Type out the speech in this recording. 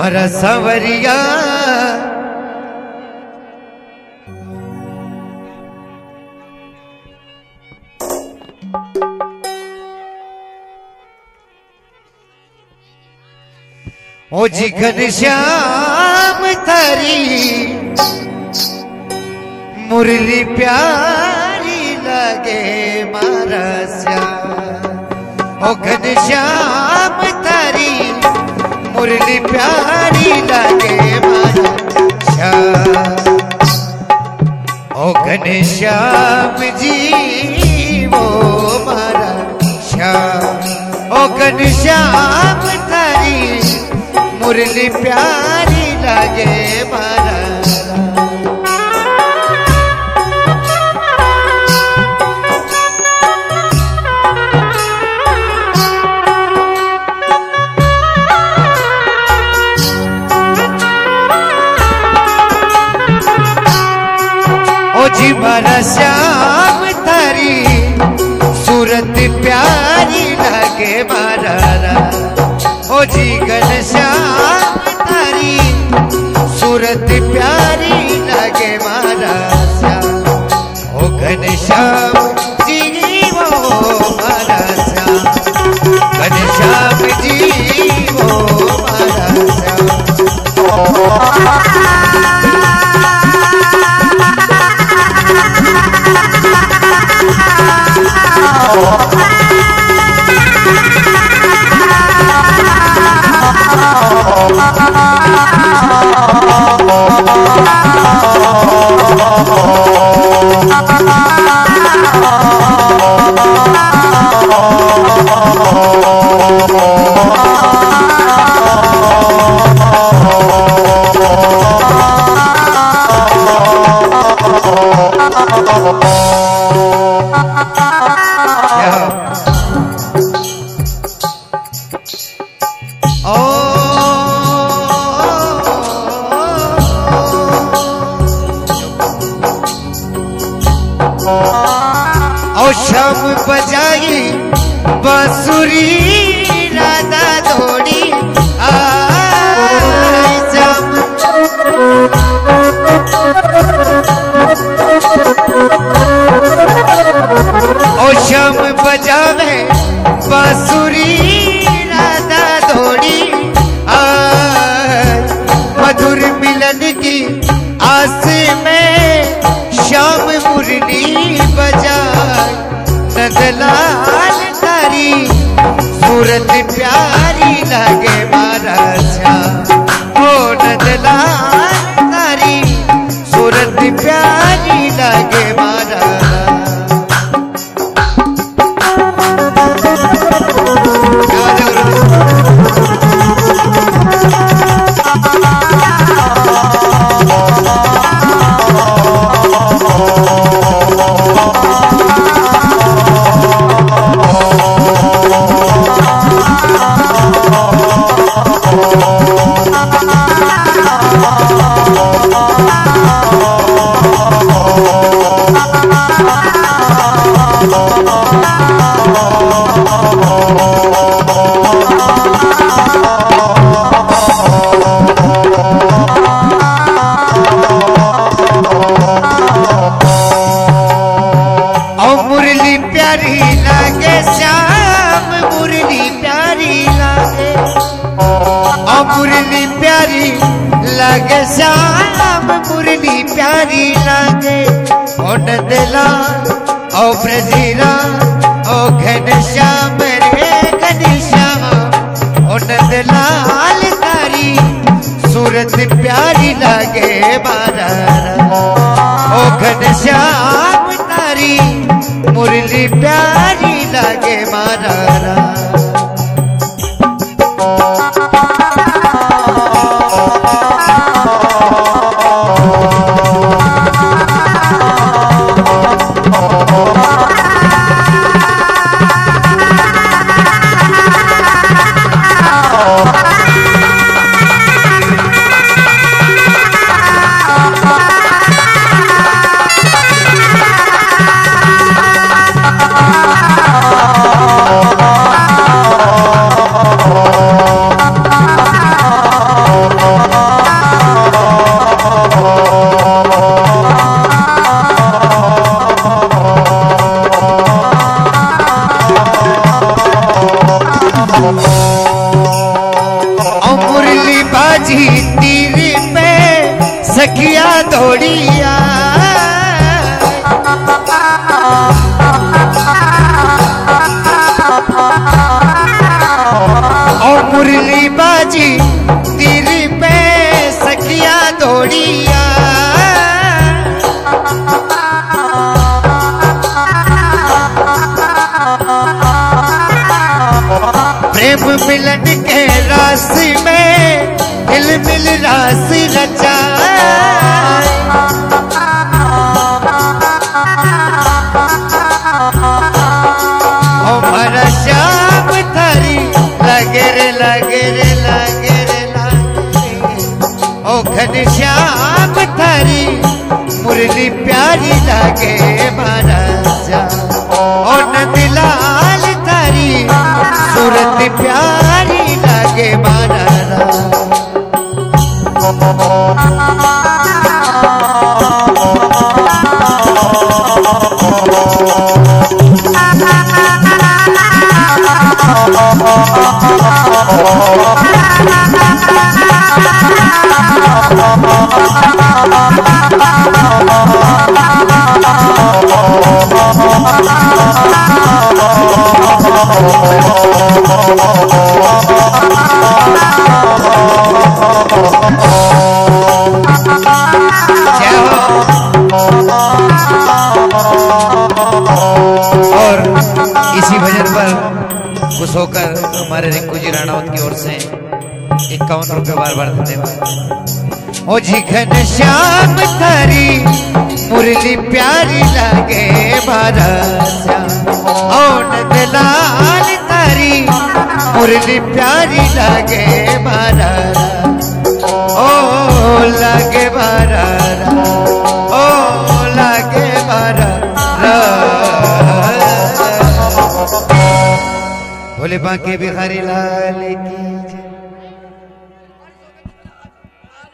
मारा सवरिया ओ जी घनश्याम थारी मुरली प्यारी लगे मारा श्याम। ओ घनश्याम थारी मुरली प्यारी लगे मारा श्याम। ओ घनश्याम जी वो मारा श्याम। ओ घनश्याम थारी मुरली प्यारी लगे मारा। ओ जी मारा श्याम थारी सूरत प्यारी लगे मारा। ओ जी घनश्याम थारी सूरत प्यारी लगे मारा श्याम। ओ घनश्याम जी वो मारा श्याम। घनश्याम जी वो मारा शम बजाई बांसुरी राधा दौड़ी शम। ओ शम बजावे बांसुरी राधा दौड़ी मधुर मिलन की आस में श्याम मुरली बजाए। नंदलाल थारी सूरत प्यारी लगे मारा श्याम। ओ नंदलाल थारी सूरत प्यारी लगे मारा। मुरली प्यारी लगे श्याम मुरली प्यारी लगे। ओ नंदलाल ओ ब्रजीरा ओ घनश्याम रे घनश्याम। ओ नंदलाल थारी सूरत प्यारी लगे मारा। ओ घनश्याम थारी मुरली प्यारी लगे मारा। मुरली बाजी तीर पे सखिया दौड़िया और मुरली बाजी तीर पे सखिया दौड़िया प्रेम मिलन के रास में हिल मिल रास रचा हमारा श्याम थारी लगे रे लगे रे लगे रे ओ घन श्याम थारी मुरली प्यारी लगे महाराजा ओ नंदलाल थारी सूरत प्यारी लगे महाराजा और इसी भजन पर खुश होकर हमारे रिंकू जी राणावत की ओर से 51 रुपये बार धन्यवाद। ओ जी घन श्याम थारी मुरली प्यारी लगे महाराजा ओ नंदलाल थारी मुरली प्यारी लगे महाराजा ओ लगे महाराजा ओ लगे महाराजा भोले बांके बिहारी लाल की